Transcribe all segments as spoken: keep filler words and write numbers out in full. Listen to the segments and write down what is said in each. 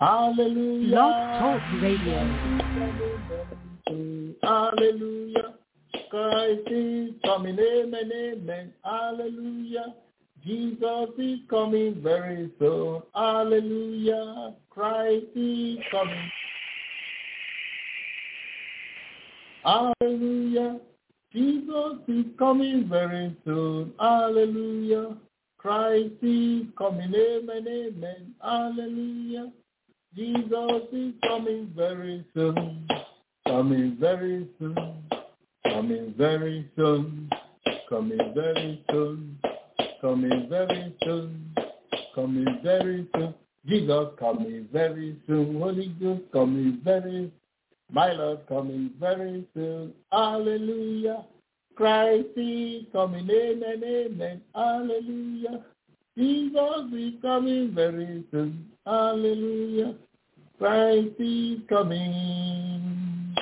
Hallelujah. Blog Talk Radio. Hallelujah. Christ is coming. Amen. Amen. Hallelujah. Jesus is coming very soon. Hallelujah. Christ is coming. Hallelujah. Jesus is coming very soon. Hallelujah. Christ is coming. Amen. Amen. Hallelujah. Jesus is coming very soon. Coming very soon. Coming very soon. Coming very soon. Coming very soon. Coming very soon. Jesus coming very soon. Holy Ghost coming very soon. My Lord coming very soon. Hallelujah. Christ is coming. Amen. Amen. Hallelujah. Jesus is coming very soon. Hallelujah. Christ is coming.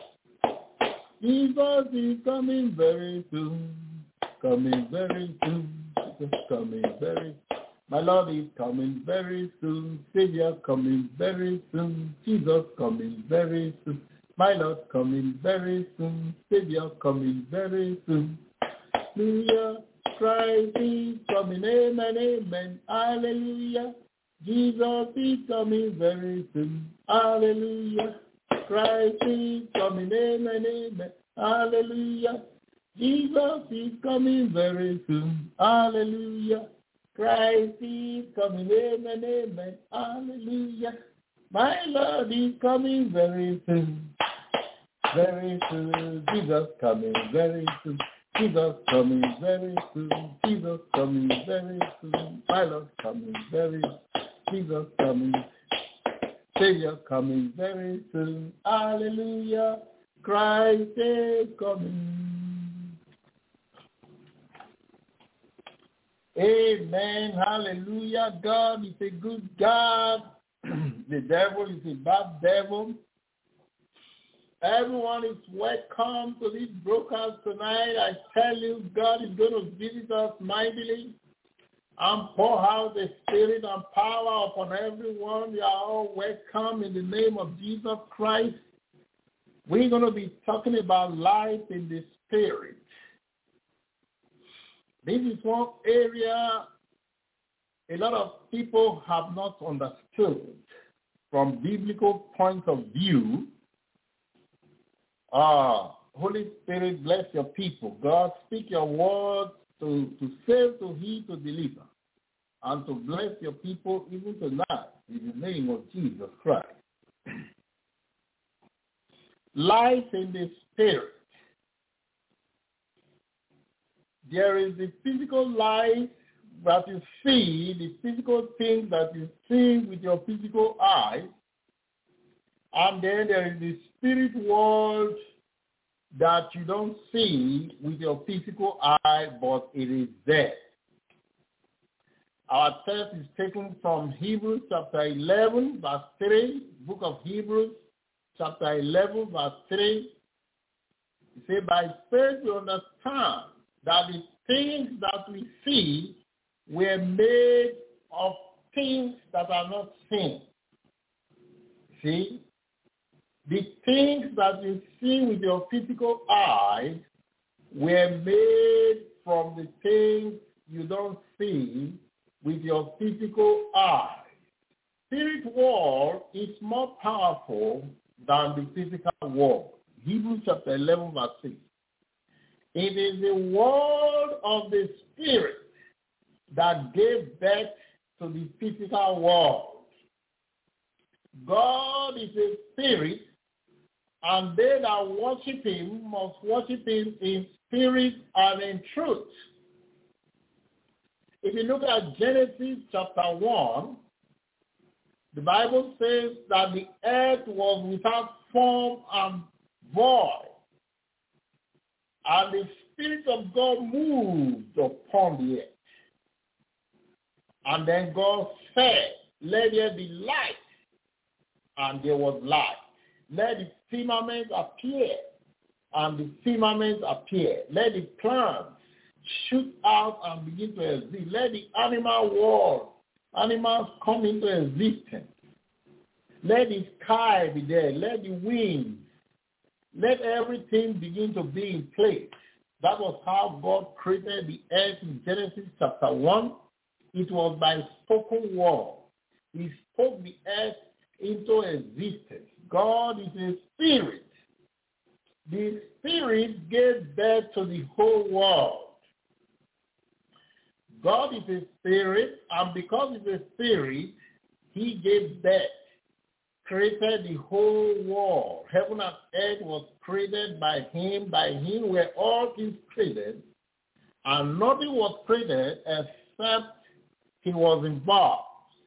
Jesus is coming very soon. Coming very soon. Jesus coming very soon. My Lord is coming very soon. Savior coming very soon. Jesus coming very soon. My Lord coming very soon. Savior coming very soon. Hallelujah. Christ is coming. Amen. Amen. Hallelujah. Jesus is coming very soon. Hallelujah. Christ is coming. Amen. Amen. Hallelujah. Jesus is coming very soon. Hallelujah. Christ is coming. Amen. Amen. Hallelujah. My Lord is coming very soon. Very soon. Jesus coming very soon. Jesus coming very soon. Jesus coming very soon. My Lord coming very soon. Jesus coming. Savior coming very soon. Hallelujah. Christ is coming. Amen. Hallelujah. God is a good God. The devil is a bad devil. Everyone is welcome to this broadcast tonight. I tell you, God is going to visit us mightily and pour out the Spirit and power upon everyone. You are all welcome in the name of Jesus Christ. We're going to be talking about life in the Spirit. This is one area a lot of people have not understood from biblical point of view. Ah, Holy Spirit, bless your people. God, speak your word to, to save, to heal, to deliver, and to bless your people even tonight in the name of Jesus Christ. Life in the Spirit. There is the physical life that you see, the physical things that you see with your physical eyes, and then there is the spirit world that you don't see with your physical eye, but it is there. Our text is taken from Hebrews chapter eleven, verse three, book of Hebrews chapter eleven, verse three. It says, by faith we understand that the things that we see were made of things that are not seen. See? The things that you see with your physical eyes were made from the things you don't see with your physical eyes. Spirit world is more powerful than the physical world. Hebrews chapter eleven, verse six. It is the word of the Spirit that gave birth to the physical world. God is a spirit, and they that worship him must worship him in spirit and in truth. If you look at Genesis chapter one, the Bible says that the earth was without form and void, and the Spirit of God moved upon the earth. And then God said, let there be light, and there was light. Let the firmament appear, and the firmament appeared. Let the plants shoot out and begin to exist. Let the animal world, animals come into existence. Let the sky be there. Let the wind. Let everything begin to be in place. That was how God created the earth in Genesis chapter one. It was by spoken word. He spoke the earth into existence. God is a spirit. The spirit gave birth to the whole world. God is a spirit, and because he's a spirit, he gave birth, created the whole world. Heaven and earth was created by him. By him were all things created, and nothing was created except he was involved.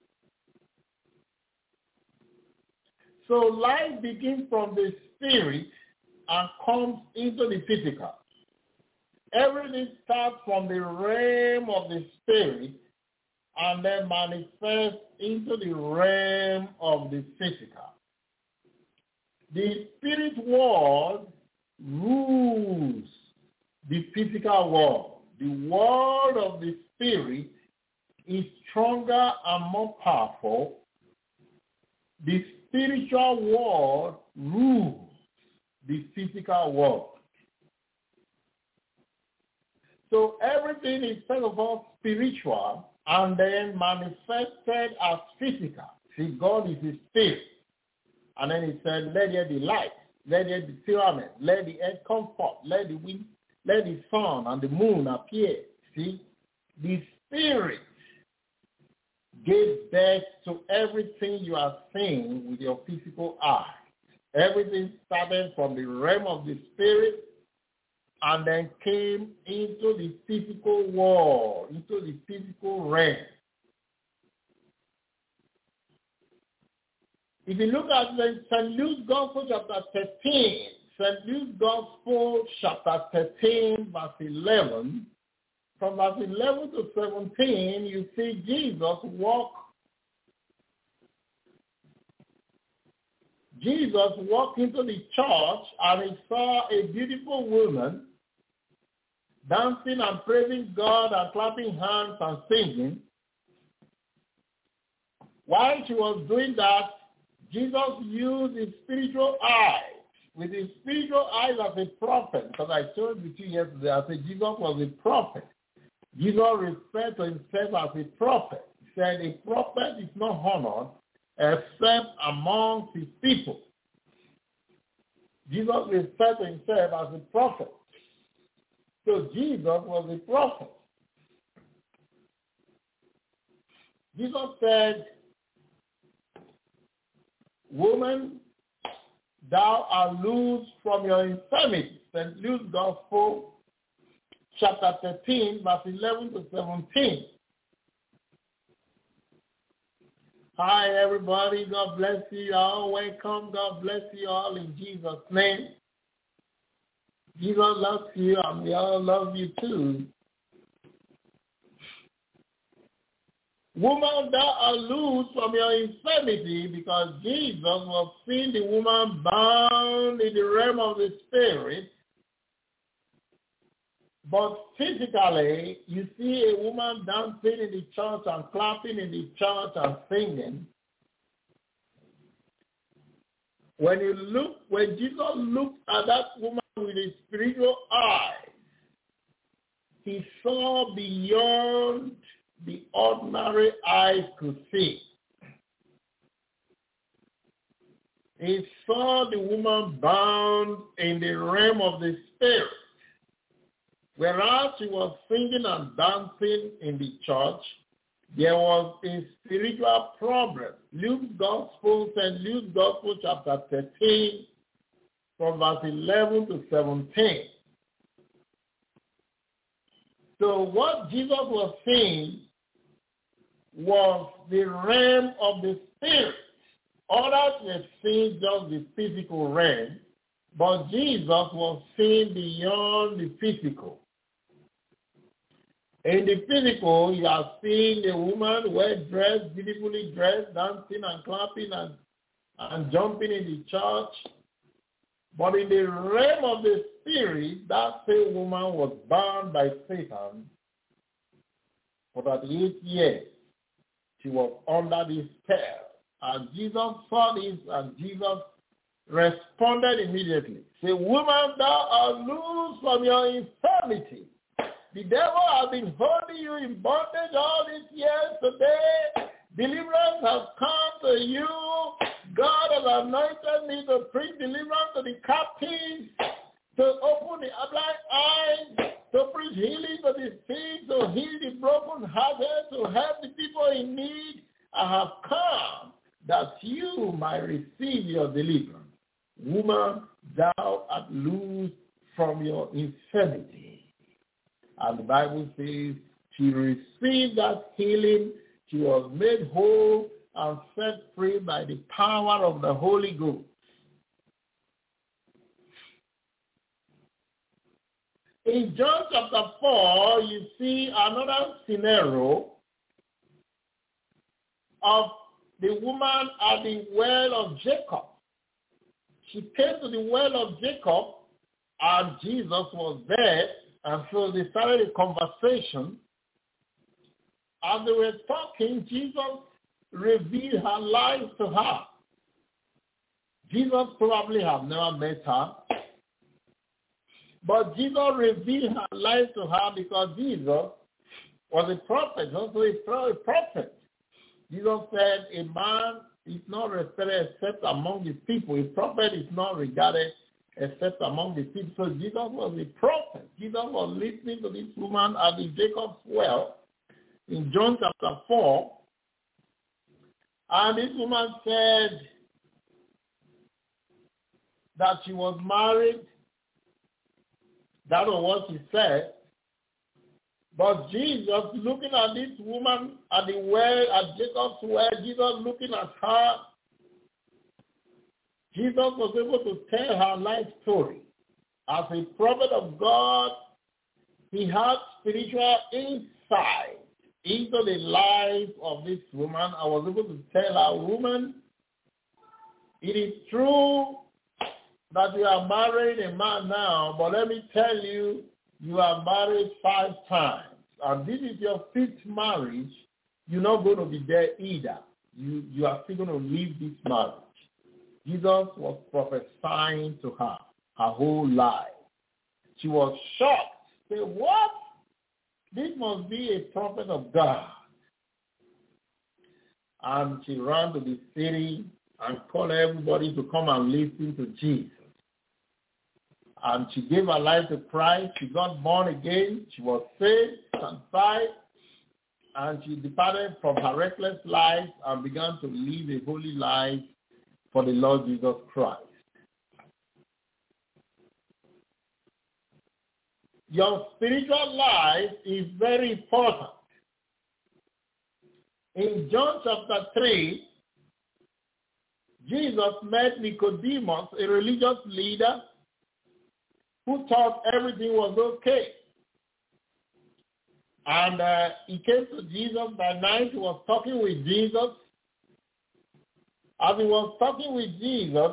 So life begins from the spirit and comes into the physical. Everything starts from the realm of the spirit and then manifests into the realm of the physical. The spirit world rules the physical world. The world of the spirit is stronger and more powerful. The spiritual world rules the physical world. So everything is first of all spiritual and then manifested as physical. See, God is a spirit. And then he said, let there be light, let there be firmament, let the earth come forth, let the wind, let the sun and the moon appear. See, the spirit gave birth to everything you are seeing with your physical eye. Everything started from the realm of the spirit and then came into the physical world, into the physical realm. If you look at Saint Luke's Gospel chapter thirteen, Saint Luke's Gospel chapter thirteen, verse eleven, from verse eleven to seventeen, you see Jesus walk. Jesus walked into the church and he saw a beautiful woman dancing and praising God and clapping hands and singing. While she was doing that, Jesus used his spiritual eyes, with his spiritual eyes as a prophet, because I told you two yesterday, I said Jesus was a prophet. Jesus referred to himself as a prophet. He said a prophet is not honored except amongst his people. Jesus referred to himself as a prophet. So Jesus was a prophet. Jesus said, woman, thou art loosed from your infirmity. Saint Luke's Gospel, chapter thirteen, verse eleven to seventeen. Hi, everybody. God bless you all. Welcome. God bless you all in Jesus' name. Jesus loves you, and we all love you too. Woman, thou art loosed from your infirmity, because Jesus was seeing the woman bound in the realm of the spirit. But physically, you see a woman dancing in the church and clapping in the church and singing. When you look, when Jesus looked at that woman with his spiritual eyes, he saw beyond the ordinary eyes could see. He saw the woman bound in the realm of the spirit. Whereas she was singing and dancing in the church, there was a spiritual problem. Luke's Gospel, Saint Luke's Gospel, chapter thirteen, from verse eleven to seventeen. So what Jesus was saying was the realm of the spirit. Others were seeing just the physical realm, but Jesus was seeing beyond the physical. In the physical, you are seeing a woman well-dressed, beautifully dressed, dancing and clapping and, and jumping in the church. But in the realm of the spirit, that same woman was bound by Satan for thirty-eight years. She was under this spell. And Jesus saw this, and Jesus responded immediately. Say, woman, thou art loose from your infirmity. The devil has been holding you in bondage all these years. Today, deliverance has come to you. God has anointed me to preach deliverance to the captives, to open the blind eyes, to preach healing to the sick, to heal the brokenhearted, to help the people in need. I have come that you might receive your deliverance. Woman, thou art loosed from your infirmity. And the Bible says she received that healing. She was made whole and set free by the power of the Holy Ghost. In John chapter four, you see another scenario of the woman at the well of Jacob. She came to the well of Jacob, and Jesus was there, and so they started a conversation. As they were talking, Jesus revealed her life to her. Jesus probably have never met her, but Jesus revealed her life to her because Jesus was a prophet, also a prophet. Jesus said, a man is not respected except among the people. A prophet is not regarded except among the people. So Jesus was a prophet. Jesus was listening to this woman at the Jacob's well in John chapter four. And this woman said that she was married. That was what she said. But Jesus, looking at this woman at the well, at Jacob's well, Jesus looking at her, Jesus was able to tell her life story. As a prophet of God, he had spiritual insight into the life of this woman. I was able to tell her, woman, it is true that you are marrying a man now, but let me tell you, you are married five times, and this is your fifth marriage. You're not going to be there either. You, you are still going to leave this marriage. Jesus was prophesying to her her whole life. She was shocked. Say, what? This must be a prophet of God. And she ran to the city and called everybody to come and listen to Jesus. And she gave her life to Christ. She got born again. She was saved, sanctified, and she departed from her reckless life and began to live a holy life for the Lord Jesus Christ. Your spiritual life is very important. In John chapter three, Jesus met Nicodemus, a religious leader, who thought everything was okay. And uh, he came to Jesus by night. He was talking with Jesus. As he was talking with Jesus,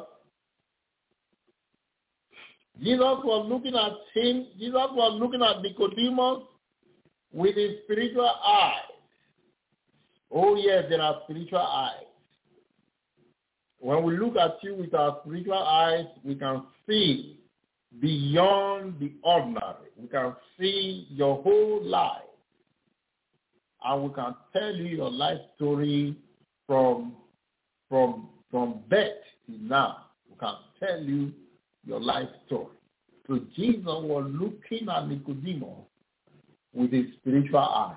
Jesus was looking at him. Jesus was looking at Nicodemus with his spiritual eyes. Oh yes, there are spiritual eyes. When we look at you with our spiritual eyes, we can see beyond the ordinary. We can see your whole life. And we can tell you your life story from, from, from birth to now. We can tell you your life story. So Jesus was looking at Nicodemus with his spiritual eyes.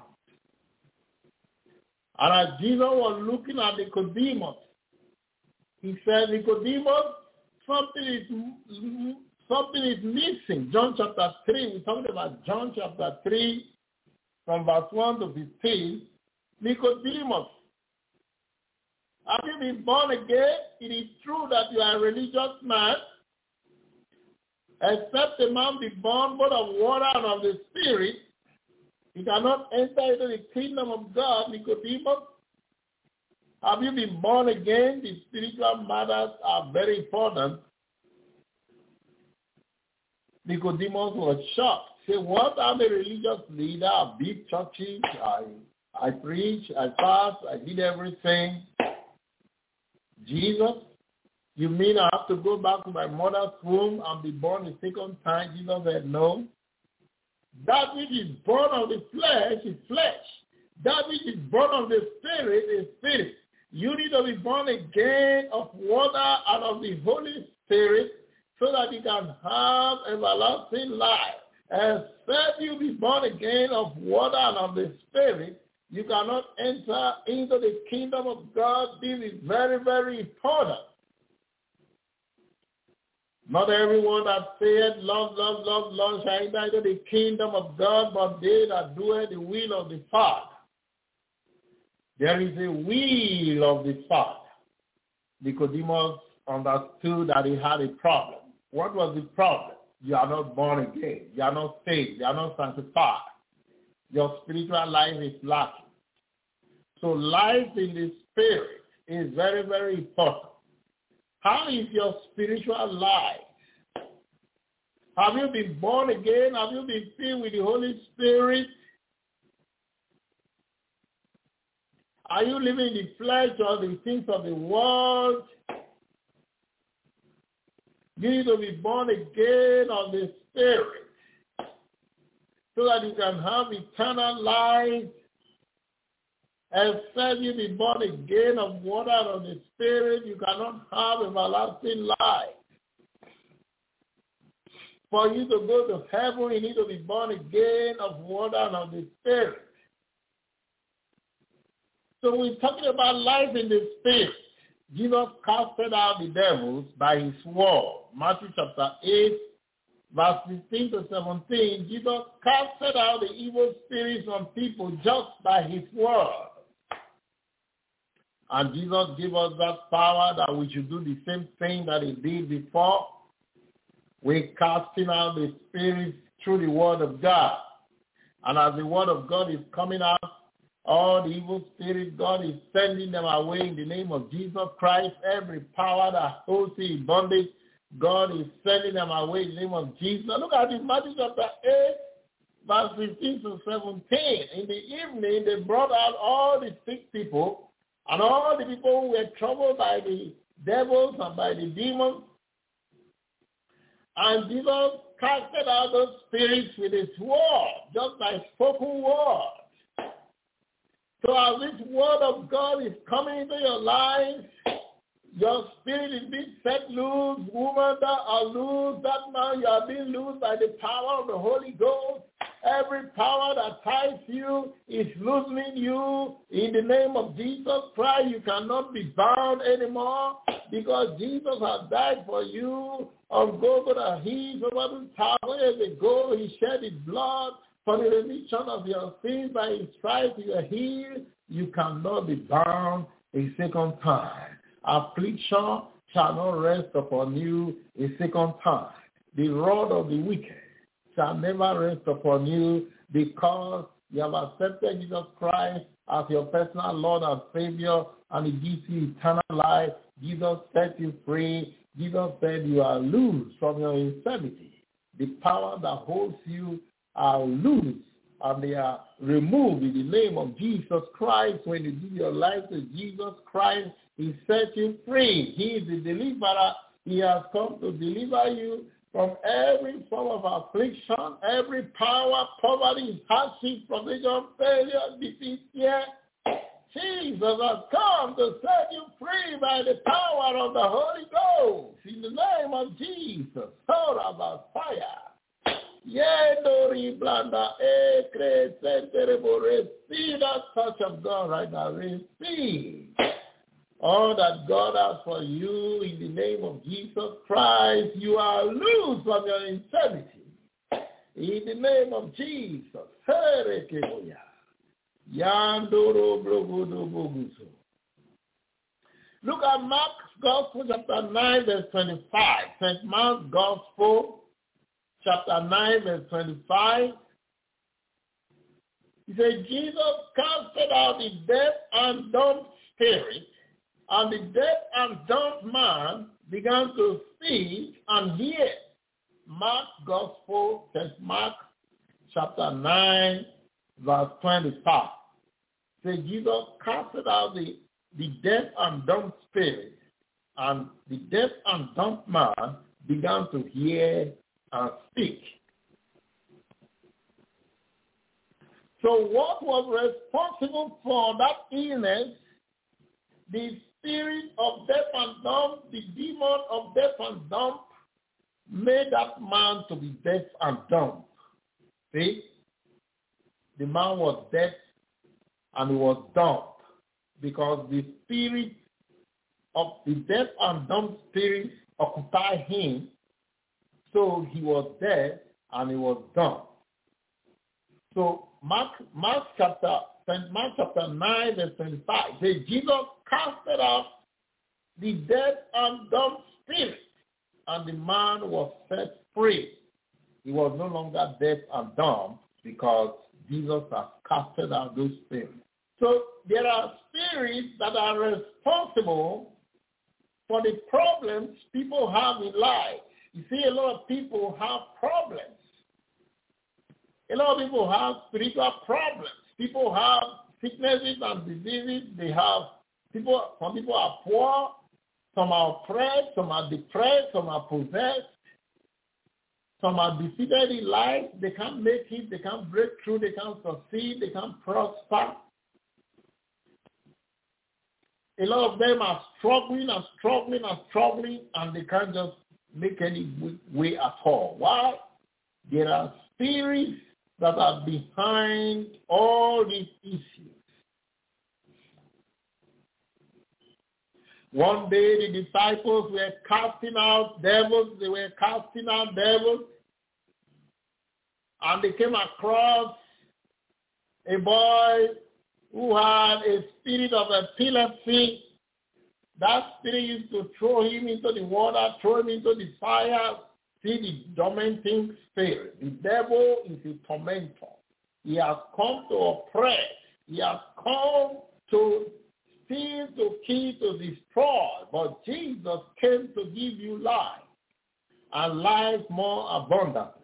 And as Jesus was looking at Nicodemus, he said, Nicodemus, something is something is missing. John chapter three, we talked about John chapter three, from verse one to fifteen. Nicodemus, have you been born again? It is true that you are a religious man. Except a man be born both of water and of the Spirit, he cannot enter into the kingdom of God. Nicodemus, have you been born again? The spiritual matters are very important. Nicodemus was shocked. Say, what? I'm a religious leader. I build churches. I, I preach. I fast. I did everything. Jesus, you mean I have to go back to my mother's womb and be born a second time? Jesus said, no. That which is born of the flesh is flesh. That which is born of the Spirit is spirit. You need to be born again of water and of the Holy Spirit so that you can have everlasting life. Except you be born again of water and of the Spirit, you cannot enter into the kingdom of God. This is very, very important. Not everyone that said, love, love, love, love shall enter into the kingdom of God, but they that do the will of the Father. There is a will of the Father. Nicodemus understood that he had a problem. What was the problem? You are not born again. You are not saved. You are not sanctified. Your spiritual life is lacking. So life in the Spirit is very, very important. How is your spiritual life? Have you been born again? Have you been filled with the Holy Spirit? Are you living in the flesh or the things of the world? You need to be born again of the Spirit so that you can have eternal life. Except you be born again of water and of the Spirit, you cannot have everlasting life. For you to go to heaven, you need to be born again of water and of the Spirit. So we're talking about life in the Spirit. Jesus casted out the devils by his word. Matthew chapter eight, verse fifteen to seventeen, Jesus casted out the evil spirits on people just by his word. And Jesus gave us that power that we should do the same thing that he did before. We're casting out the spirits through the word of God. And as the word of God is coming out, all the evil spirits, God is sending them away in the name of Jesus Christ. Every power that holds you in bondage, God is sending them away in the name of Jesus. Look at it, Matthew chapter eight, verse fifteen to seventeen. In the evening, they brought out all the sick people and all the people who were troubled by the devils and by the demons. And Jesus casted out those spirits with his word, just by spoken word. So as this word of God is coming into your life, your spirit is being set loose. Woman that are loose, that man, you are being loose by the power of the Holy Ghost. Every power that ties you is loosening you in the name of Jesus Christ. You cannot be bound anymore because Jesus has died for you on Golgotha. He, over two thousand years ago, he shed his blood for the remission of your sins. By his stripes you are healed. You cannot be bound a second time. Affliction shall not rest upon you a second time. The rod of the wicked shall never rest upon you because you have accepted Jesus Christ as your personal Lord and Savior, and he gives you eternal life. Jesus set you free. Jesus said you are loose from your infirmity. The power that holds you are loose, and they are removed in the name of Jesus Christ. When you give your life to Jesus Christ, he set you free. He is the deliverer. He has come to deliver you from every form of affliction, every power, poverty, hardship, provision, failure, defeat, fear. Jesus has come to set you free by the power of the Holy Ghost. In the name of Jesus. Hold about fire. Yendori blanda ekre senterebo. Receive that touch of God right now. Receive all that God has for you in the name of Jesus Christ. You are loose from your infirmity. In the name of Jesus. Look at Mark's Gospel, chapter nine, verse twenty-five. Saint Mark's Gospel, chapter nine, verse twenty-five. He said, Jesus casted out the deaf and dumb spirit, and the deaf and dumb man began to speak and hear. Mark's Gospel, Saint Mark, chapter nine, verse twenty-five. Said Jesus casted out the, the deaf and dumb spirit, And the deaf and dumb man began to hear and speak. So what was responsible for that illness? The spirit of deaf and dumb, the demon of deaf and dumb, made that man to be deaf and dumb. See? The man was deaf and he was dumb because the spirit of the deaf and dumb spirit occupied him, so he was deaf and he was dumb. So Mark, Mark chapter, Saint Mark chapter nine verse twenty-five says Jesus casted out the deaf and dumb spirit, and the man was set free. He was no longer deaf and dumb because Jesus has casted out those spirits. So there are spirits that are responsible for the problems people have in life. You see, a lot of people have problems. A lot of people have spiritual problems. People have sicknesses and diseases. They have people. Some people are poor. Some are oppressed. Some are depressed. Some are possessed. Some are defeated in life. They can't make it. They can't break through. They can't succeed. They can't prosper. A lot of them are struggling and struggling and struggling, and they can't just make any way at all. Why? There are spirits that are behind all these issues. One day the disciples were casting out devils. They were casting out devils. And they came across a boy who had a spirit of epilepsy. That spirit used to throw him into the water, throw him into the fire. See, the tormenting spirit. The devil is a tormentor. He has come to oppress. He has come to steal, to kill, to destroy. But Jesus came to give you life, and life more abundantly.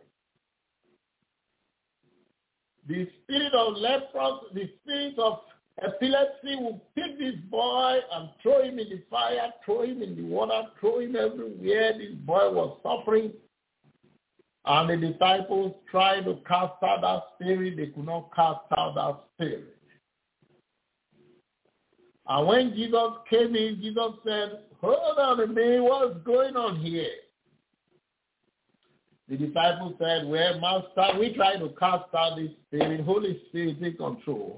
The spirit of leprosy, the spirit of epilepsy will pick this boy and throw him in the fire, throw him in the water, throw him everywhere. This boy was suffering. And the disciples tried to cast out that spirit. They could not cast out that spirit. And when Jesus came in, Jesus said, hold on a minute, what's going on here? The disciples said, well, Master, we tried to cast out this spirit. Holy Spirit, take control.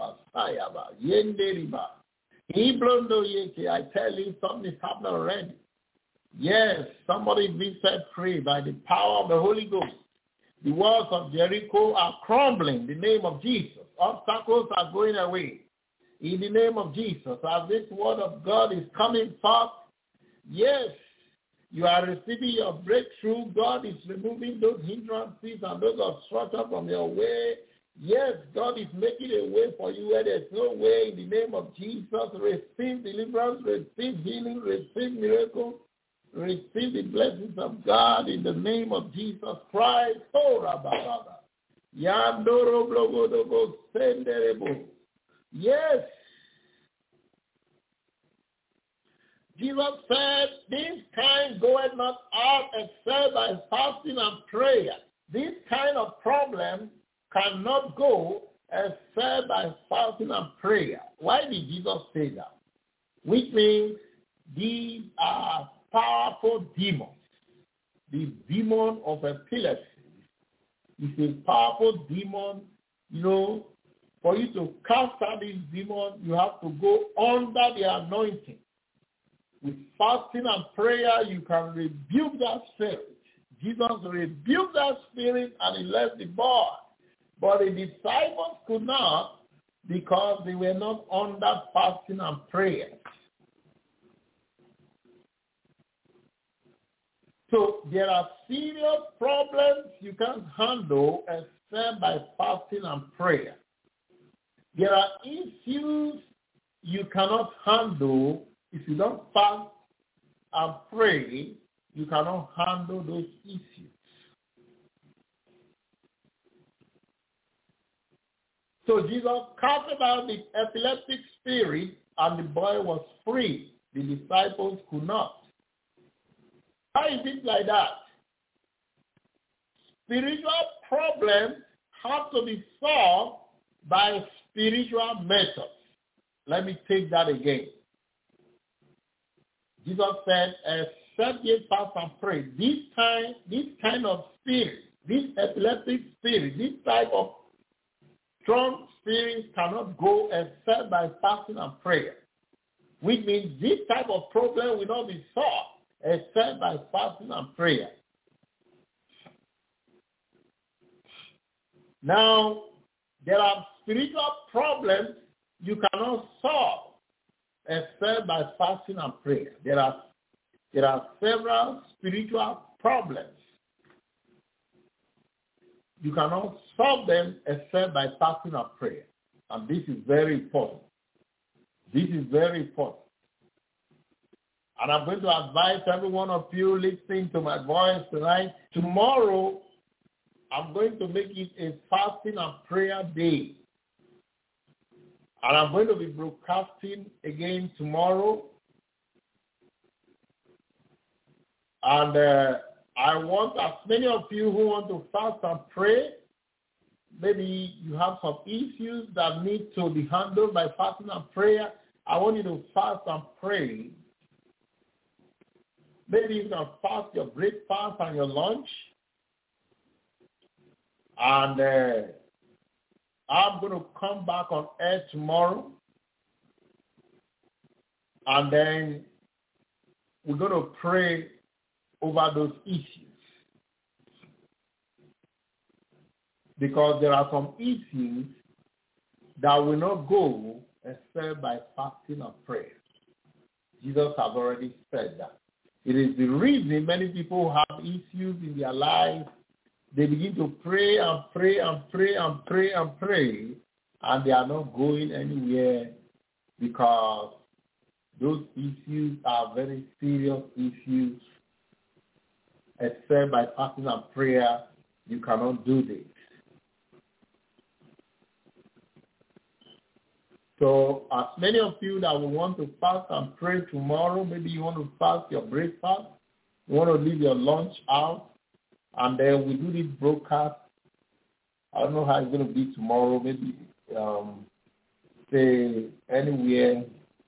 I tell you, something is happening already. Yes, somebody being set free by the power of the Holy Ghost. The walls of Jericho are crumbling in the name of Jesus. Obstacles are going away in the name of Jesus. As this word of God is coming forth, yes, you are receiving your breakthrough. God is removing those hindrances and those obstructions from your way. Yes, God is making a way for you where there's no way. In the name of Jesus, receive deliverance, receive healing, receive miracles. Receive the blessings of God in the name of Jesus Christ. Yes. Jesus said, this kind goeth not out except by fasting and prayer. This kind of problem cannot go except by fasting and prayer. Why did Jesus say that? Which means these are powerful demons. The demon of epilepsy is a powerful demon. You know, for you to cast out this demon, you have to go under the anointing. With fasting and prayer, you can rebuke that spirit. Jesus rebuked that spirit and he left the boy. But the disciples could not because they were not under fasting and prayer. So there are serious problems you can't handle except by fasting and prayer. There are issues you cannot handle if you don't fast and pray. You cannot handle those issues. So Jesus cast out the epileptic spirit and the boy was free. the disciples could not. Why is it like that? Spiritual problems have to be solved by spiritual methods. Let me take that again. Jesus said, except ye fast and pray. This kind, this kind of spirit, this epileptic spirit, this type of strong spirit cannot go except by fasting and prayer. Which means this type of problem will not be solved except by fasting and prayer. Now, there are spiritual problems you cannot solve except by fasting and prayer. There are, there are several spiritual problems. You cannot solve them except by fasting and prayer. And this is very important. This is very important. And I'm going to advise every one of you listening to my voice tonight, tomorrow, I'm going to make it a fasting and prayer day. And I'm going to be broadcasting again tomorrow. And uh, I want as many of you who want to fast and pray, maybe you have some issues that need to be handled by fasting and prayer. I want you to fast and pray. Maybe you can fast your breakfast and your lunch. And uh, I'm going to come back on air tomorrow. And then we're going to pray over those issues. Because there are some issues that will not go except by fasting and prayer. Jesus has already said that. It is the reason many people have issues in their lives. They begin to pray and pray and pray and pray and pray, and they are not going anywhere because those issues are very serious issues. Except by fasting and prayer, you cannot do this. So as many of you that will want to fast and pray tomorrow, maybe you want to fast your breakfast, you want to leave your lunch out, and then we do this broadcast. I don't know how it's going to be tomorrow, maybe um, say anywhere,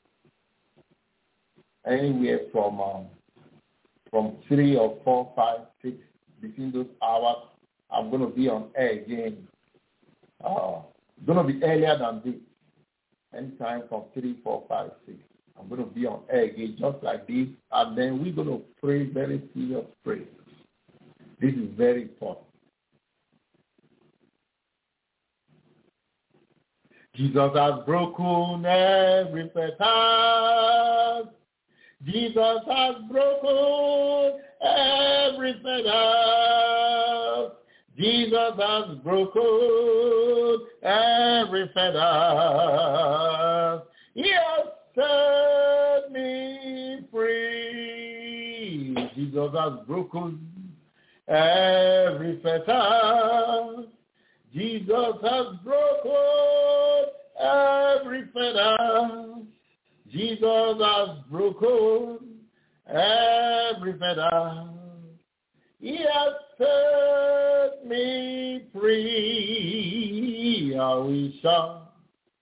anywhere from um, from three or four, five, six, between those hours, I'm going to be on air again. Uh, it's going to be earlier than this. Anytime from three, four, five, six. I'm going to be on air again just like this. And then we're going to pray very serious prayers. This is very important. Jesus has broken every fetter. Jesus has broken every fetter. Jesus has broken every fetter. He has set me free. Jesus has broken every fetter. Jesus has broken every fetter. Jesus has broken every fetter. He has set me free. I will shout,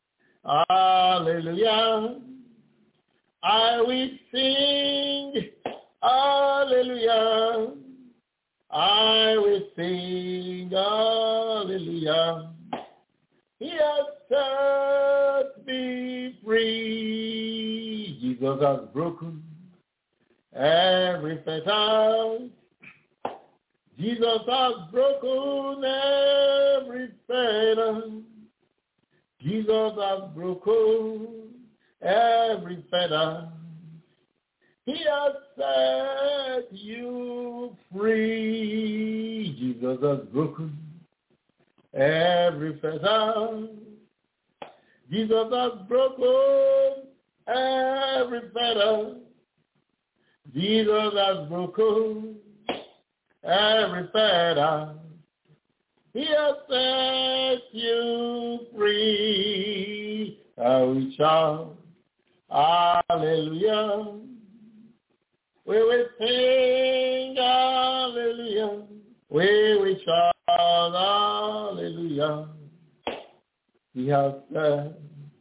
hallelujah. I will sing, hallelujah. I will sing, hallelujah. He has set me free. Jesus has broken every fetter. Jesus has broken every fetter. Jesus has broken every fetter. He has set you free. Jesus has broken every fetter. Jesus has broken every fetter. Jesus has broken every fetter. He has set you free. I will shout, Hallelujah. We will sing hallelujah. We will shout hallelujah. He has said,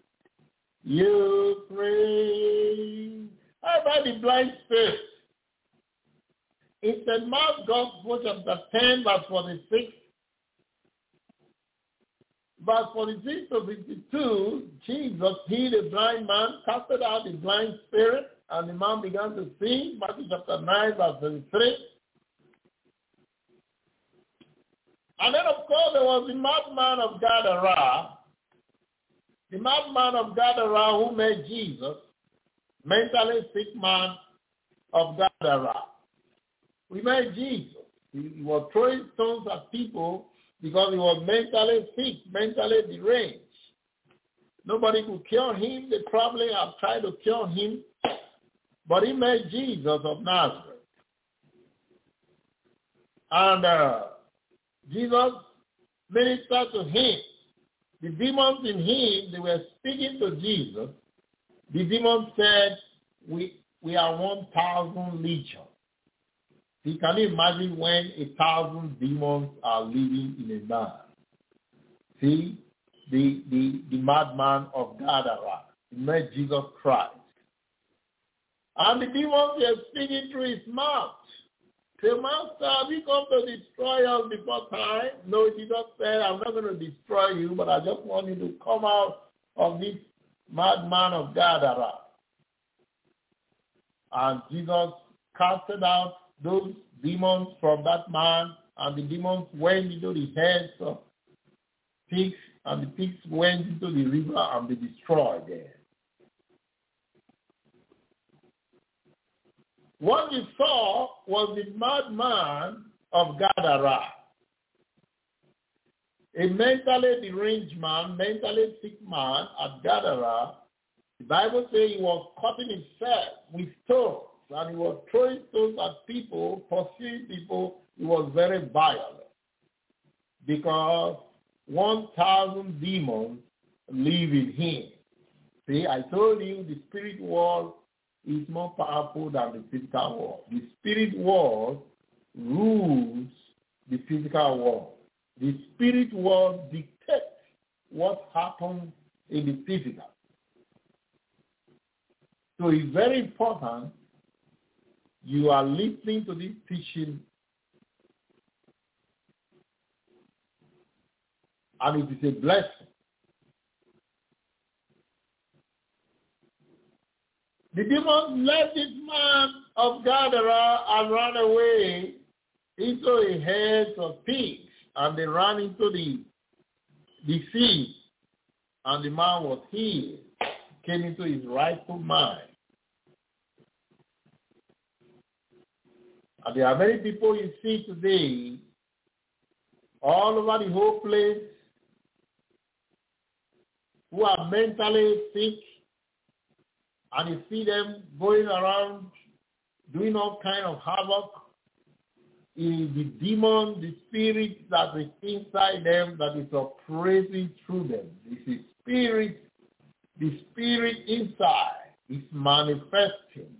you pray. How about the blind spirit? In Saint Mark's Gospel, chapter ten, verse forty-six, verse forty-six to fifty-two, Jesus healed a blind man, casted out the blind spirit, and the man began to see. Matthew chapter nine, verse thirty-three. And then, of course, there was the madman of Gadara. The madman of Gadara who met Jesus, mentally sick man of Gadara. We met Jesus. He, he was throwing stones at people because he was mentally sick, mentally deranged. Nobody could cure him. They probably have tried to cure him. But he met Jesus of Nazareth. And uh, Jesus ministered to him. The demons in him, they were speaking to Jesus. The demons said, we, we are one thousand legion. See, can you imagine when a thousand demons are living in a man? See, the, the, the madman of Gadara, he met Jesus Christ. And the demons were speaking through his mouth. Say, Master, have you come to destroy us before time? No, Jesus said, I'm not going to destroy you, but I just want you to come out of this madman of Gadara. And Jesus casted out those demons from that man, and the demons went into the heads of pigs, and the pigs went into the river, and they destroyed them. What you saw was the madman of Gadara, a mentally deranged man, mentally sick man at Gadara. The Bible says he was cutting himself with stones, and he was throwing stones at people, pursuing people. He was very violent because one thousand demons live in him. See, I told you the spirit world is more powerful than the physical world. The spirit world rules the physical world. The spirit world dictates what happens in the physical. So it's very important you are listening to this teaching, and it is a blessing. The demons left this man of Gadara and ran away into a herd of pigs, and they ran into the, the sea, and the man was healed, came into his rightful mind. And there are many people you see today all over the whole place who are mentally sick, and you see them going around doing all kind of havoc. In the demon, the spirit that is inside them that is operating through them. It's the spirit, the spirit inside is manifesting.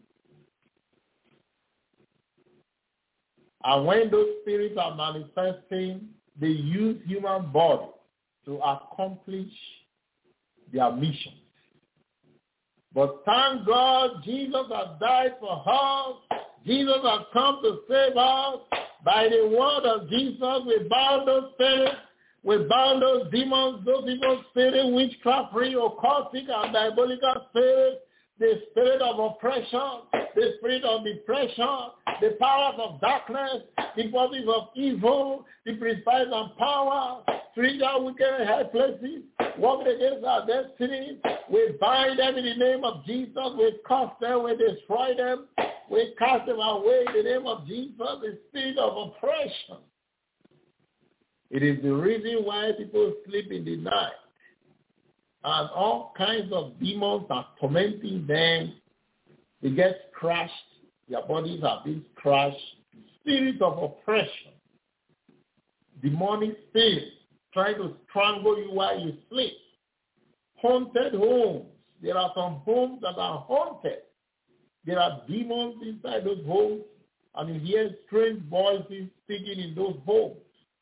And when those spirits are manifesting, they use human body to accomplish their mission. But thank God, Jesus has died for us. Jesus has come to save us. By the word of Jesus, we bound those spirits. We bound those demons, those evil spirits, witchcraft-free, occultic, and diabolical spirits, the spirit of oppression, the spirit of depression, the powers of darkness, the forces of evil, the principalities and powers, spiritual wicked high places, working against our destiny. We bind them in the name of Jesus. We cast them, we destroy them. We cast them away in the name of Jesus, the spirit of oppression. It is the reason why people sleep in the night. And all kinds of demons are tormenting them. They get crushed. Their bodies are being crushed. Spirit of oppression. Demonic spirit trying to strangle you while you sleep. Haunted homes. There are some homes that are haunted. There are demons inside those homes, and you hear strange voices speaking in those homes.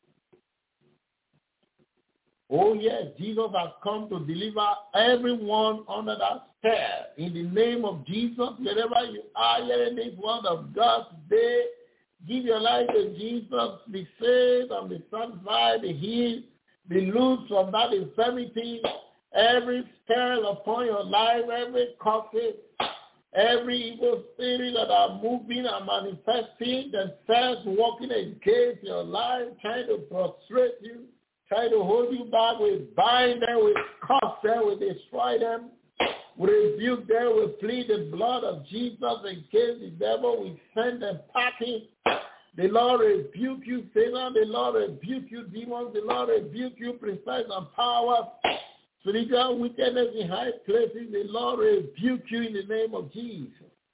Oh yes, Jesus has come to deliver everyone under that spell. In the name of Jesus, wherever you are hearing this word of God today, give your life to Jesus, be saved and be sanctified, be healed, be loosed from that infirmity, every spell upon your life, every curse, every evil spirit that are moving and manifesting themselves, working against your life, trying to frustrate you, trying to hold you back. We bind them, we curse them, we destroy them, we rebuke them, we plead the blood of Jesus against the devil, we send them packing. The Lord rebuke you, Satan. The Lord rebuke you, demons. The Lord rebuke you, principalities and powers, spiritual wickedness in high places. The Lord rebuke you in the name of Jesus.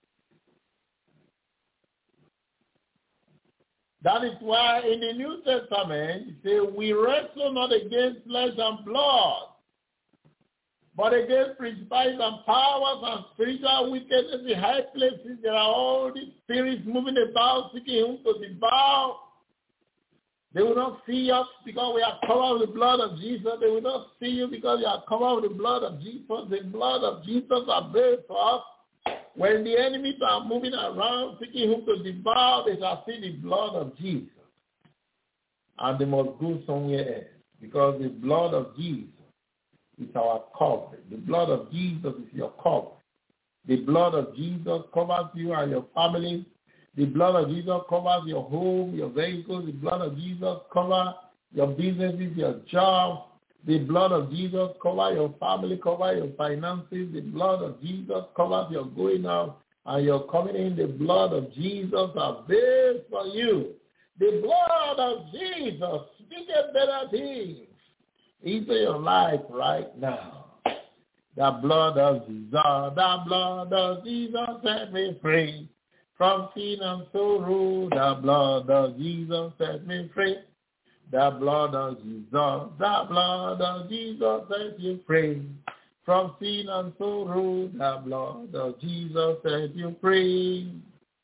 That is why in the New Testament, it says, we wrestle not against flesh and blood, but against principalities and powers and spiritual wickedness in high places. There are all these spirits moving about, seeking whom to devour. They will not see us because we are covered with the blood of Jesus. They will not see you because you are covered with the blood of Jesus. The blood of Jesus avails for us. When the enemies are moving around, seeking whom to devour, they shall see the blood of Jesus. And they must go somewhere else because the blood of Jesus is our covering. The blood of Jesus is your covering. The blood of Jesus covers you and your family. The blood of Jesus covers your home, your vehicles. The blood of Jesus covers your businesses, your jobs. The blood of Jesus covers your family, covers your finances. The blood of Jesus covers your going out and your coming in. The blood of Jesus avails for you. The blood of Jesus speaketh better things into your life right now. The blood of Jesus, the blood of Jesus set me free from sin and sorrow. The blood of Jesus set me free. The blood of Jesus, the blood of Jesus set you free from sin and sorrow. The blood of Jesus set you free.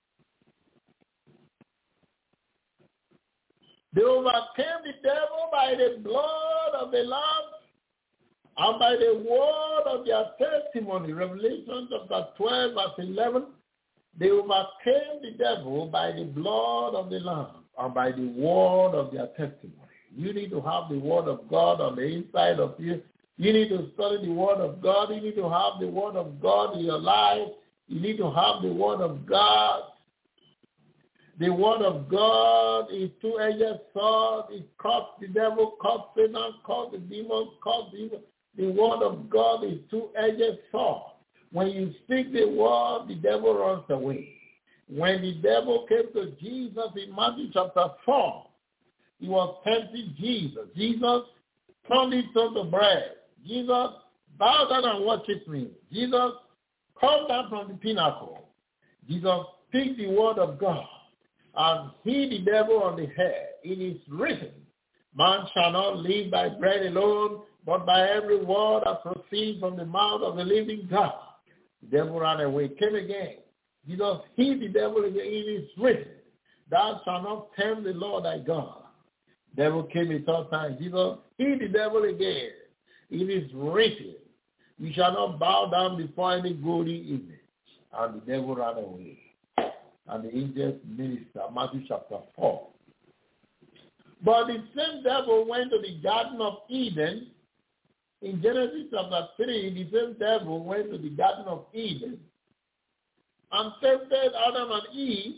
They overcame the devil by the blood of the Lamb and by the word of their testimony. Revelation chapter twelve, verse eleven. They overcame the devil by the blood of the Lamb and by the word of their testimony. You need to have the word of God on the inside of you. You need to study the word of God. You need to have the word of God in your life. You need to have the word of God. The word of God is two-edged sword. It cuts the devil, cuts Satan, cuts the demons, cuts the evil. The word of God is two-edged sword. When you speak the word, the devil runs away. When the devil came to Jesus in Matthew chapter four, he was tempting Jesus. Jesus turned it into bread. Jesus, bow down and worship me. Jesus, come down from the pinnacle. Jesus speak the word of God and hit the devil on the head. It is written, man shall not live by bread alone, but by every word that proceeds from the mouth of the living God. The devil ran away, came again. Jesus hit the devil again. It is written, thou shalt not tempt the Lord thy God. The devil came a third time. Jesus hit the devil again. It is written, you shall not bow down before any golden image. And the devil ran away. And the angels ministered, Matthew chapter four. But the same devil went to the Garden of Eden. In Genesis chapter three, the same devil went to the Garden of Eden and tempted Adam and Eve.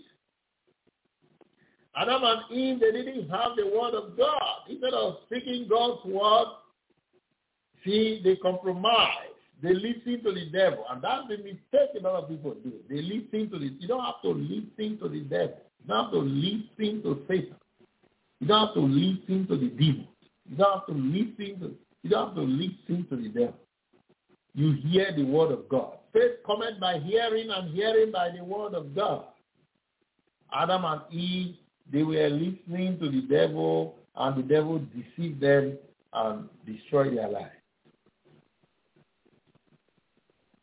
Adam and Eve, they didn't have the word of God. Instead of speaking God's word, see, they compromise. They listen to the devil. And that's the mistake a lot of people do. They listen to the, you don't have to listen to the devil. You don't have to listen to Satan. You don't have to listen to the demons. You don't have to listen to, you don't have to listen to the devil. You hear the word of God. Faith cometh by hearing, and hearing by the word of God. Adam and Eve, they were listening to the devil, and the devil deceived them and destroyed their life.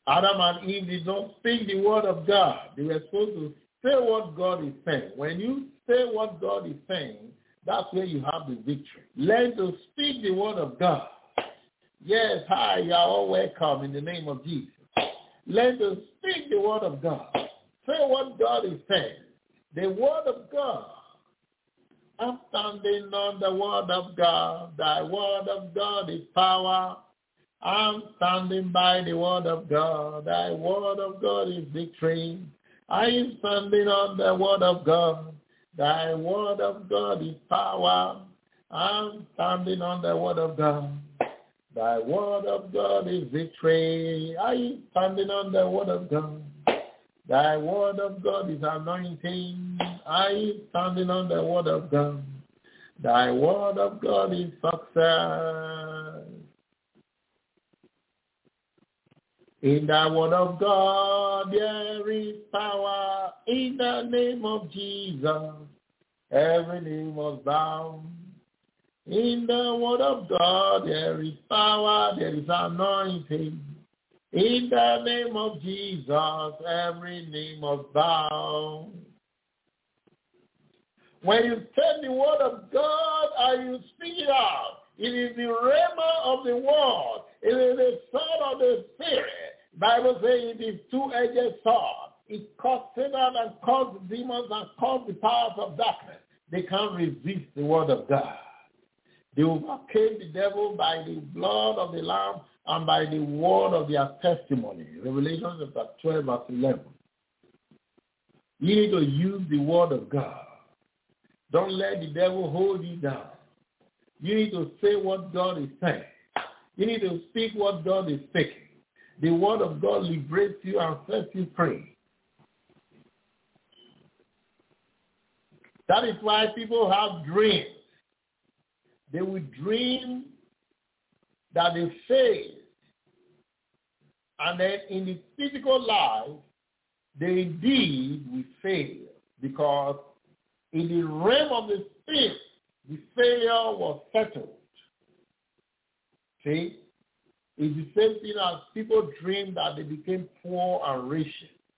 Adam and Eve did not speak the word of God. They were supposed to say what God is saying. When you say what God is saying, that's where you have the victory. Learn to speak the word of God. Yes, hi, you are all welcome in the name of Jesus. Learn to speak the word of God. Say what God is saying. The word of God. I'm standing on the word of God. Thy word of God is power. I'm standing by the word of God. Thy word of God is victory. I am standing on the word of God. Thy word of God is power. I'm standing on the word of God. Thy word of God is victory. I am standing on the word of God. Thy word of God is anointing. I am standing on the word of God. Thy word of God is success. In the word of God there is power. In the name of Jesus, every knee must bow. In the word of God there is power, there is anointing. In the name of Jesus, every knee must bow. When you say the word of God and you speak it out, it is the rhema of the word. It is the sword of the Spirit. The Bible says it is two-edged sword. It cuts Satan and cuts demons and cuts the powers of darkness. They can't resist the word of God. They overcame the devil by the blood of the Lamb and by the word of their testimony. Revelation chapter twelve, verse eleven. You need to use the word of God. Don't let the devil hold you down. You need to say what God is saying. You need to speak what God is speaking. The word of God liberates you and sets you free. That is why people have dreams. They will dream that they fail. And then in the physical life, they indeed will fail. Because in the realm of the spirit, the failure was settled. See? It's the same thing as people dream that they became poor and rich.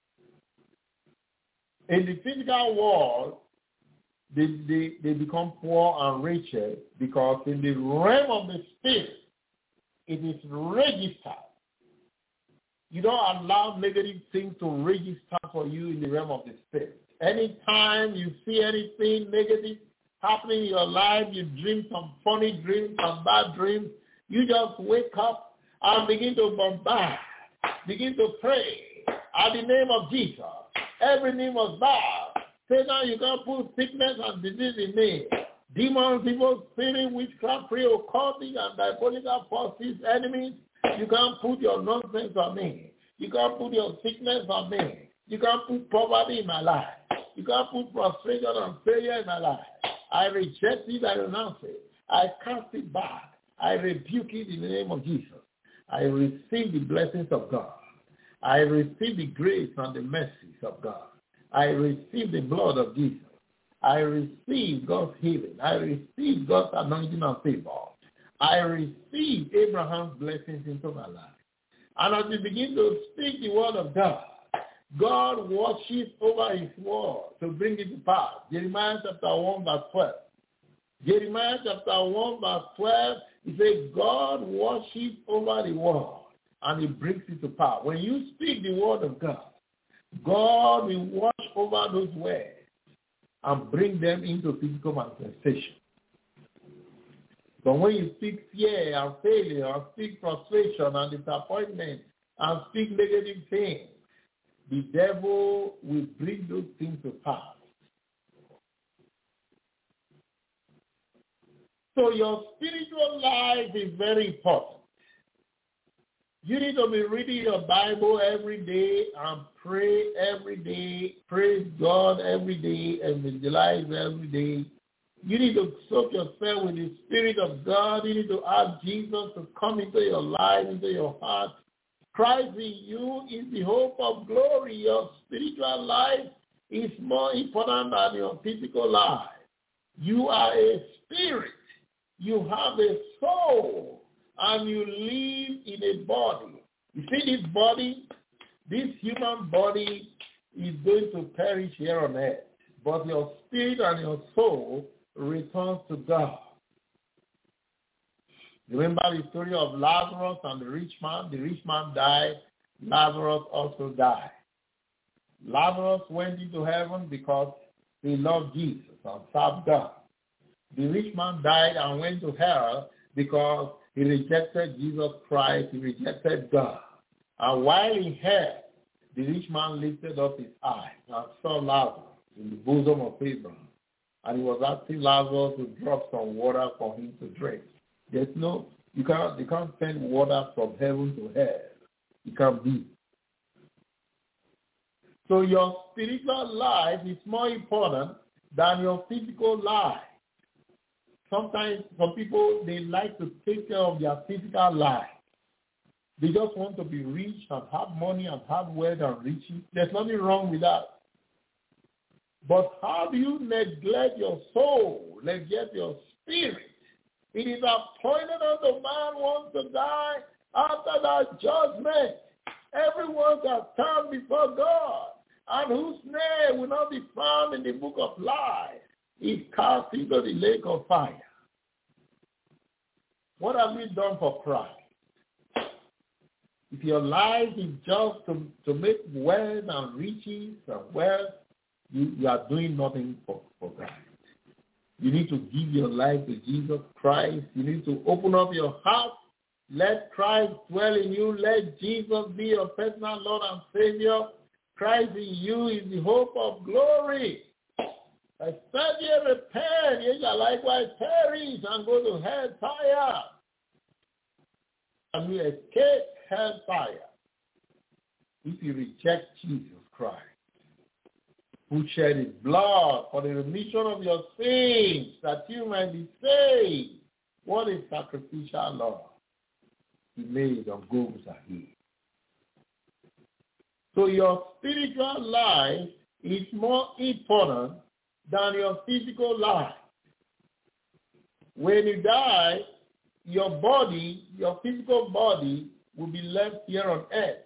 In the physical world, they, they, they become poor and richer because in the realm of the spirit, it is registered. You don't allow negative things to register for you in the realm of the spirit. Anytime you see anything negative happening in your life, you dream some funny dreams, some bad dreams, you just wake up and begin to bombard, begin to pray at the name of Jesus. Every knee must bow. Say now you can't put sickness and disease in me. Demons, evil spirit, witchcraft, prayer, occulting, and diabolical forces, enemies, you can't put your nonsense on me. You can't put your sickness on me. You can't put poverty in my life. You can't put frustration and failure in my life. I reject it, I renounce it. I cast it back. I rebuke it in the name of Jesus. I receive the blessings of God. I receive the grace and the mercies of God. I receive the blood of Jesus. I receive God's healing. I receive God's anointing and favor. I receive Abraham's blessings into my life. And as you begin to speak the word of God, God watches over his word to bring it to pass. Jeremiah chapter one, verse twelve. Jeremiah chapter one, verse twelve, he says, God watches over the word and he brings it to pass. When you speak the word of God, God will watch over those words and bring them into physical manifestation. But when you speak fear and failure and speak frustration and disappointment and speak negative things, the devil will bring those things to pass. So your spiritual life is very important. You need to be reading your Bible every day and pray every day, praise God every day, evangelize every day. You need to soak yourself with the Spirit of God. You need to ask Jesus to come into your life, into your heart. Christ in you is the hope of glory. Your spiritual life is more important than your physical life. You are a spirit. You have a soul. And you live in a body. You see this body? this human body is going to perish here on earth, but your spirit and your soul returns to God. Remember the story of Lazarus and the rich man? The rich man died. Lazarus also died. Lazarus went into heaven because he loved Jesus and served God. The rich man died and went to hell because he rejected Jesus Christ. He rejected God. And while in hell, the rich man lifted up his eyes and saw Lazarus in the bosom of Abraham. And he was asking Lazarus to drop some water for him to drink. There's no, you can't, you can't send water from heaven to hell. It can't be. So your spiritual life is more important than your physical life. Sometimes some people, they like to take care of their physical life. They just want to be rich and have money and have wealth and riches. There's nothing wrong with that. But how do you neglect your soul, neglect your spirit? It is appointed unto man once to die. After that judgment, everyone shall stand before God, and whose name will not be found in the book of life is cast into the lake of fire. What have we done for Christ? If your life is just to, to make wealth and riches and wealth, you, you are doing nothing for, for Christ. You need to give your life to Jesus Christ. You need to open up your heart. Let Christ dwell in you. Let Jesus be your personal Lord and Savior. Christ in you is the hope of glory. Except ye repent, ye shall likewise perish and go to hellfire. And you escape hellfire if you reject Jesus Christ, who shed his blood for the remission of your sins, that you might be saved. What is sacrificial love? He made on Golgotha Hill. So your spiritual life is more important than your physical life. When you die, your body, your physical body, will be left here on earth.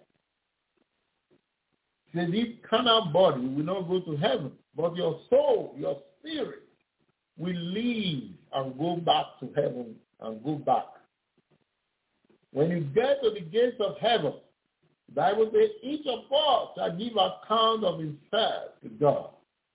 So this carnal body will not go to heaven, but your soul, your spirit, will leave and go back to heaven and go back. When you get to the gates of heaven, the Bible says each of us shall give account of himself to God.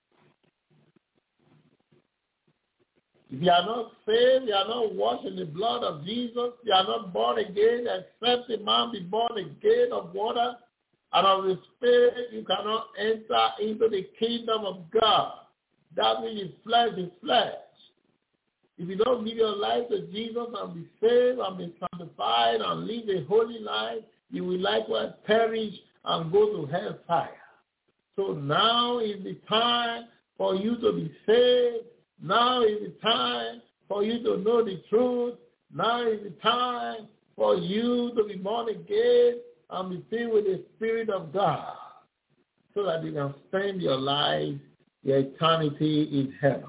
If you are not saved, you are not washed in the blood of Jesus, you are not born again, except a man be born again of water and of the Spirit, you cannot enter into the kingdom of God. That which is flesh is flesh. If you don't give your life to Jesus and be saved and be sanctified and live a holy life, you will likewise perish and go to hellfire. So now is the time for you to be saved. Now is the time for you to know the truth. Now is the time for you to be born again and be filled with the Spirit of God, so that you can spend your life, your eternity in heaven.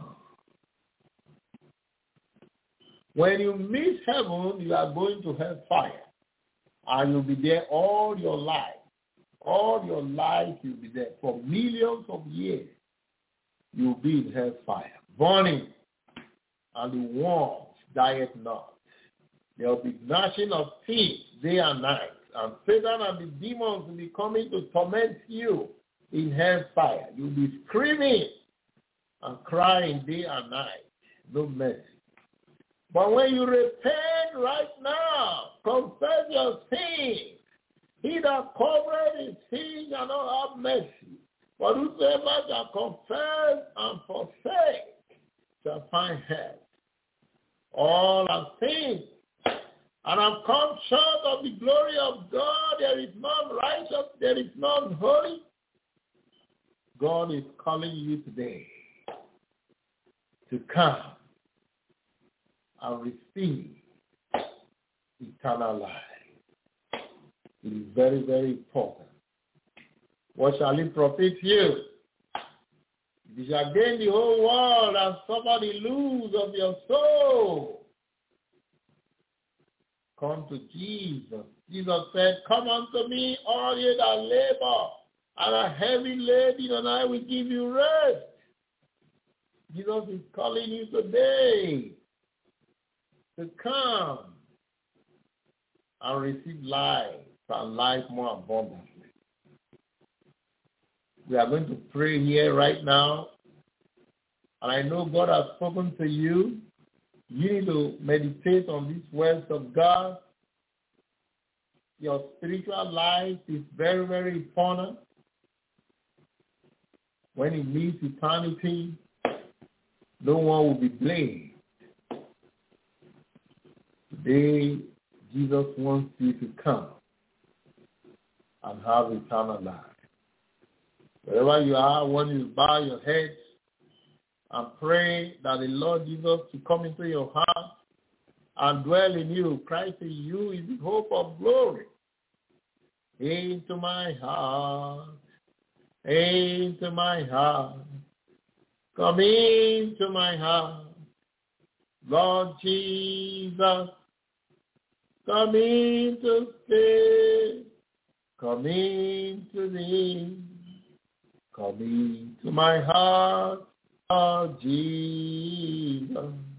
When you miss heaven, you are going to hellfire, and you'll be there all your life. All your life you'll be there. For millions of years, you'll be in hellfire, burning, and the worms dieth not. There will be gnashing of teeth day and night, and Satan and the demons will be coming to torment you in hellfire. You'll be screaming and crying day and night. No mercy. But when you repent right now, confess your sins, he that covereth his sins shall not have mercy. But whosoever shall confess and forsake shall find help. All are sinned and have come short of the glory of God. There is none righteous, there is none holy. God is calling you today to come and receive eternal life. It is very, very important. What shall it profit you? If you shall gain the whole world and suffer the loss of your soul, come to Jesus. Jesus said, come unto me, all ye that labor and are heavy laden, and I will give you rest. Jesus is calling you today to come and receive life and life more abundantly. We are going to pray here right now. And I know God has spoken to you. You need to meditate on these words of God. Your spiritual life is very, very important. When it meets eternity, no one will be blamed. Today, Jesus wants you to come and have eternal life. Wherever you are, I want you to bow your heads and pray that the Lord Jesus will come into your heart and dwell in you. Christ in you is the hope of glory. Into my heart, into my heart, come into my heart, Lord Jesus, come in to stay, come into thee, come into my heart, Lord Jesus,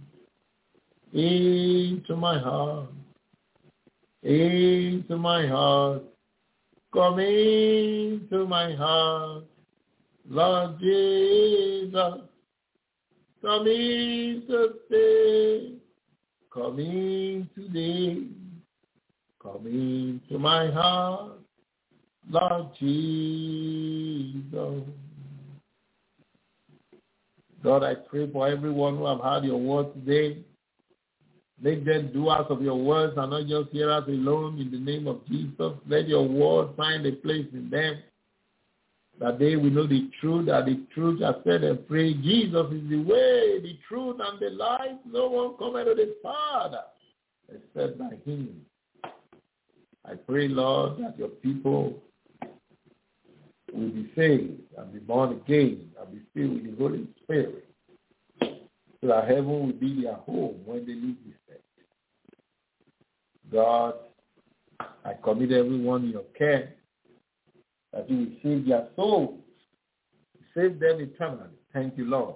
into my heart, into my heart, come into my heart, Lord Jesus, come in to stay, come in today, come into my heart, Lord Jesus. God, I pray for everyone who have heard your word today. Make them doers of your words and not just hearers alone in the name of Jesus. Let your word find a place in them, that they will know the truth, that the truth has set them free. Jesus is the way, the truth, and the life. No one cometh to the Father except by him. I pray, Lord, that your people will be saved and be born again and be filled with the Holy Spirit, so that heaven will be their home when they leave this earth. God, I commit everyone in your care, that you will save their souls, save them eternally. Thank you, Lord,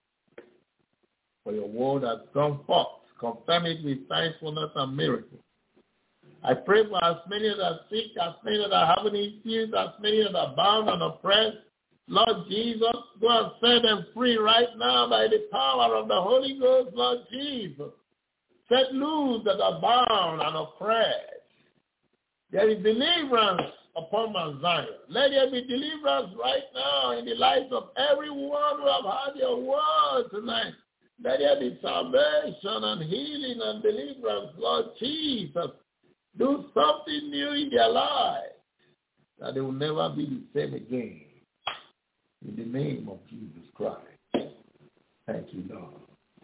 for your word has gone forth. Confirm it with signs, wonders, and miracles. I pray for as many that are sick, as many that are having issues, as many that are bound and oppressed. Lord Jesus, go and set them free right now by the power of the Holy Ghost, Lord Jesus. Set loose that are bound and oppressed. There is deliverance upon Mount Zion. Let there be deliverance right now in the lives of everyone who have heard your word tonight. Let there be salvation and healing and deliverance, Lord Jesus. Do something new in their lives, that they will never be the same again. In the name of Jesus Christ. Thank you, Lord.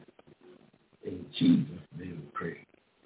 In Jesus' name we pray.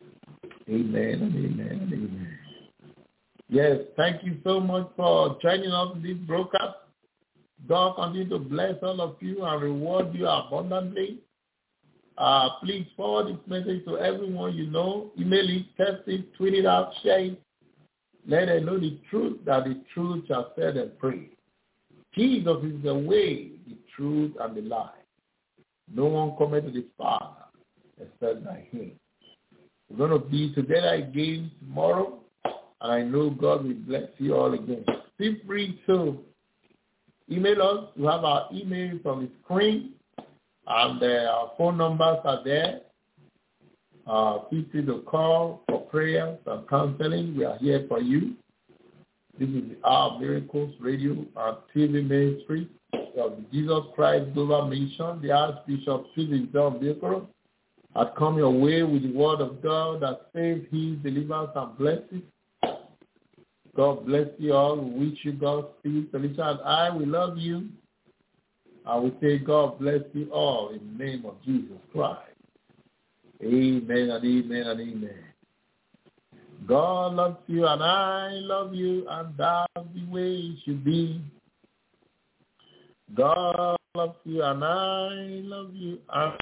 Amen and amen and amen. Yes, thank you so much for joining us in this broadcast. God continue to bless all of you and reward you abundantly. Uh, please forward this message to everyone you know. Email it, text it, tweet it out, share it. Let them know the truth, that the truth shall set them free. Jesus is the way, the truth, and the life. No one cometh to the Father except by him. We're going to be together again tomorrow, and I know God will bless you all again. Feel free to email us. You have our email on the screen, and uh, our phone numbers are there. Uh, feel free to call for prayers and counseling. We are here for you. This is the Hour of Miracles Radio and T V Ministry of the Jesus Christ Global Mission. The Archbishop Stephen John Biokoro has come your way with the word of God that saves, heals, delivers, and blesses. God bless you all. We wish you God's peace. Alicia and I, we love you. And we say God bless you all in the name of Jesus Christ. Amen and amen and amen. God loves you and I love you, and that's the way it should be. God loves you and I love you. And